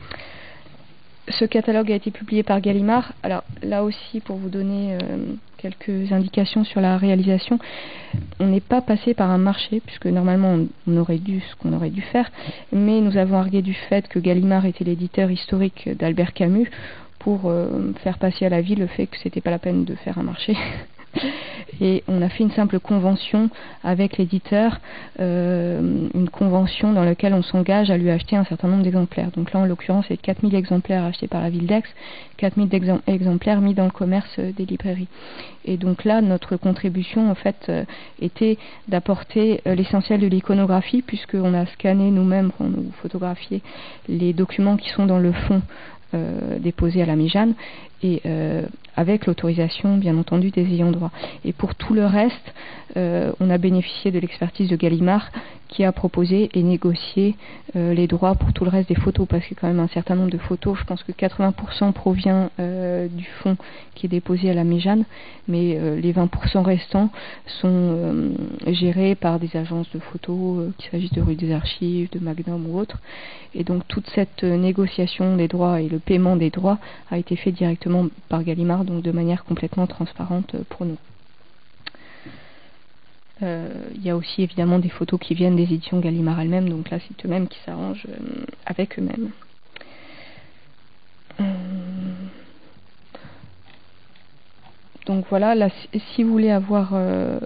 ce catalogue a été publié par Gallimard. Alors là aussi, pour vous donner euh, quelques indications sur la réalisation, on n'est pas passé par un marché, puisque normalement on, on aurait dû ce qu'on aurait dû faire, mais nous avons argué du fait que Gallimard était l'éditeur historique d'Albert Camus, pour euh, faire passer à la ville le fait que c'était pas la peine de faire un marché. Et on a fait une simple convention avec l'éditeur, euh, une convention dans laquelle on s'engage à lui acheter un certain nombre d'exemplaires. Donc là, en l'occurrence, c'est quatre mille exemplaires achetés par la ville d'Aix, quatre mille exemplaires mis dans le commerce des librairies. Et donc là, notre contribution, en fait, euh, était d'apporter euh, l'essentiel de l'iconographie, puisqu'on a scanné nous-mêmes, on a photographié les documents qui sont dans le fond Euh, déposé à la Méjane, et euh, avec l'autorisation bien entendu des ayants droit. Et pour tout le reste, euh, on a bénéficié de l'expertise de Gallimard qui a proposé et négocié euh, les droits pour tout le reste des photos, parce qu'il y a quand même un certain nombre de photos. Je pense que quatre-vingts pour cent provient euh, du fonds qui est déposé à la Méjane, mais euh, les vingt pour cent restants sont euh, gérés par des agences de photos, euh, qu'il s'agisse de Rue des Archives, de Magnum ou autres. Et donc toute cette euh, négociation des droits et le paiement des droits a été fait directement par Gallimard, donc de manière complètement transparente euh, pour nous. Il euh, y a aussi évidemment des photos qui viennent des éditions Gallimard elles-mêmes, donc là c'est eux-mêmes qui s'arrangent euh, avec eux-mêmes. Euh, donc voilà, là, si vous voulez avoir euh,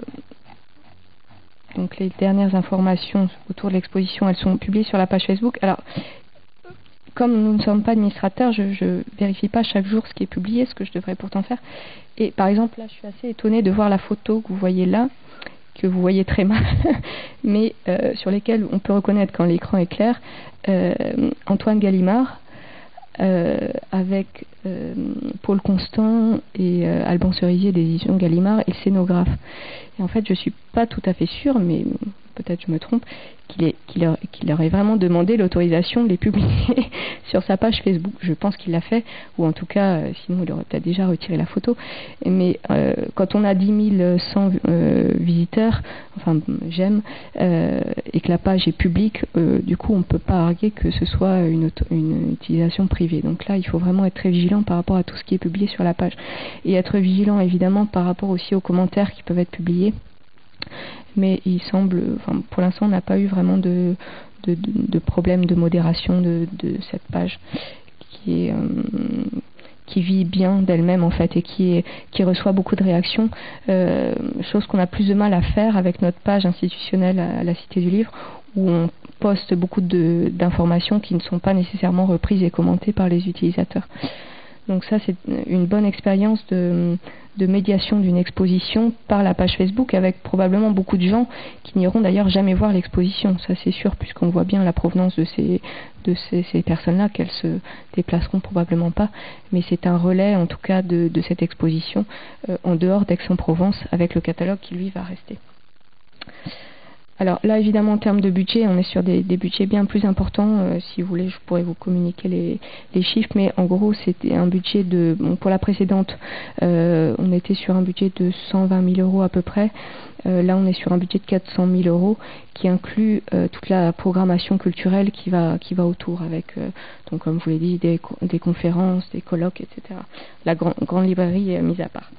donc les dernières informations autour de l'exposition, elles sont publiées sur la page Facebook. Alors, comme nous ne sommes pas administrateurs, je ne vérifie pas chaque jour ce qui est publié, ce que je devrais pourtant faire. Et par exemple, là, je suis assez étonnée de voir la photo que vous voyez là, que vous voyez très mal, mais euh, sur lesquelles on peut reconnaître quand l'écran est clair, euh, Antoine Gallimard, euh, avec euh, Paul Constant et euh, Alban Cerisier des éditions Gallimard, et le scénographe. Et en fait, je ne suis pas tout à fait sûre, mais peut-être je me trompe, qu'il est, qu'il leur, qu'il leur ait vraiment demandé l'autorisation de les publier sur sa page Facebook. Je pense qu'il l'a fait, ou en tout cas, euh, sinon il aurait peut-être déjà retiré la photo. Mais euh, quand on a dix mille cent euh, visiteurs, enfin j'aime, euh, et que la page est publique, euh, du coup on ne peut pas arguer que ce soit une, auto, une utilisation privée. Donc là, il faut vraiment être très vigilant par rapport à tout ce qui est publié sur la page. Et être vigilant évidemment par rapport aussi aux commentaires qui peuvent être publiés. Mais il semble, enfin, pour l'instant, on n'a pas eu vraiment de, de, de, de problème de modération de, de cette page qui est, euh, qui vit bien d'elle-même en fait, et qui, est, qui reçoit beaucoup de réactions, euh, chose qu'on a plus de mal à faire avec notre page institutionnelle à, à la Cité du Livre, où on poste beaucoup de, d'informations qui ne sont pas nécessairement reprises et commentées par les utilisateurs. Donc ça, c'est une bonne expérience de, de médiation d'une exposition par la page Facebook, avec probablement beaucoup de gens qui n'iront d'ailleurs jamais voir l'exposition. Ça, c'est sûr, puisqu'on voit bien la provenance de ces, de ces, ces personnes-là, qu'elles se déplaceront probablement pas. Mais c'est un relais, en tout cas, de, de cette exposition euh, en dehors d'Aix-en-Provence, avec le catalogue qui, lui, va rester. Alors là, évidemment, en termes de budget, on est sur des, des budgets bien plus importants. Euh, si vous voulez, je pourrais vous communiquer les, les chiffres, mais en gros, c'était un budget de... Bon, pour la précédente, euh, on était sur un budget de cent vingt mille euros à peu près. Euh, là, on est sur un budget de quatre cent mille euros qui inclut euh, toute la programmation culturelle qui va, qui va autour, avec, euh, donc, comme je vous l'ai dit, des, des conférences, des colloques, et cetera. La grand, grande librairie est mise à part.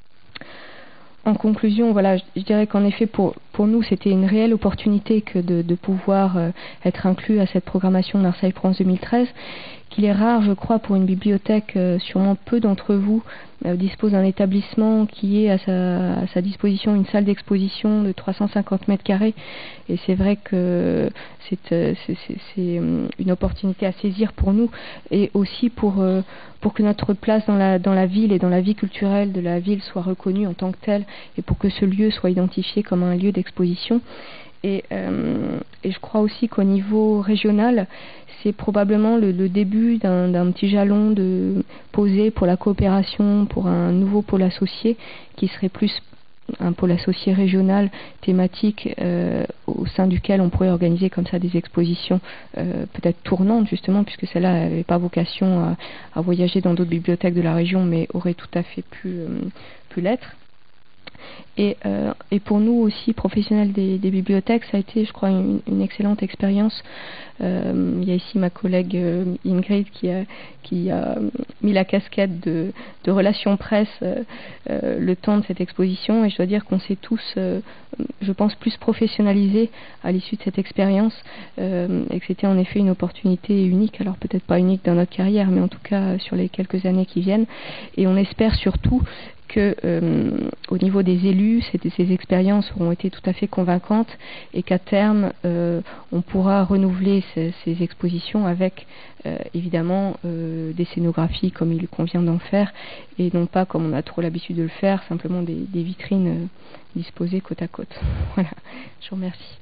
En conclusion, voilà, je, je dirais qu'en effet, pour, pour nous, c'était une réelle opportunité que de, de pouvoir euh, être inclus à cette programmation Marseille-Provence deux mille treize, qu'il est rare, je crois, pour une bibliothèque, euh, sûrement peu d'entre vous euh, disposent d'un établissement qui est à sa, à sa disposition une salle d'exposition de trois cent cinquante mètres carrés. Et c'est vrai que c'est, euh, c'est, c'est, c'est une opportunité à saisir pour nous, et aussi pour, euh, pour que notre place dans la, dans la ville et dans la vie culturelle de la ville soit reconnue en tant que telle, et pour que ce lieu soit identifié comme un lieu d'exposition. Et, euh, et je crois aussi qu'au niveau régional, c'est probablement le, le début d'un, d'un petit jalon de posé pour la coopération, pour un nouveau pôle associé qui serait plus un pôle associé régional thématique euh, au sein duquel on pourrait organiser comme ça des expositions euh, peut-être tournantes justement, puisque celle-là n'avait pas vocation à, à voyager dans d'autres bibliothèques de la région, mais aurait tout à fait pu, euh, pu l'être. Et, euh, et pour nous aussi, professionnels des, des bibliothèques, ça a été, je crois, une, une excellente expérience. Euh, il y a ici ma collègue euh, Ingrid qui a, qui a mis la casquette de, de relations presse euh, euh, le temps de cette exposition, et je dois dire qu'on s'est tous, euh, je pense, plus professionnalisés à l'issue de cette expérience, euh, et que c'était en effet une opportunité unique, alors peut-être pas unique dans notre carrière, mais en tout cas sur les quelques années qui viennent. Et on espère surtout que euh, au niveau des élus, ces, ces expériences auront été tout à fait convaincantes, et qu'à terme, euh, on pourra renouveler ces, ces expositions avec euh, évidemment euh, des scénographies comme il convient d'en faire, et non pas comme on a trop l'habitude de le faire, simplement des, des vitrines euh, disposées côte à côte. Voilà, je vous remercie.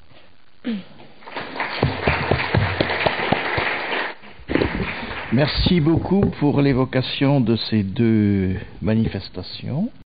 Merci beaucoup pour l'évocation de ces deux manifestations.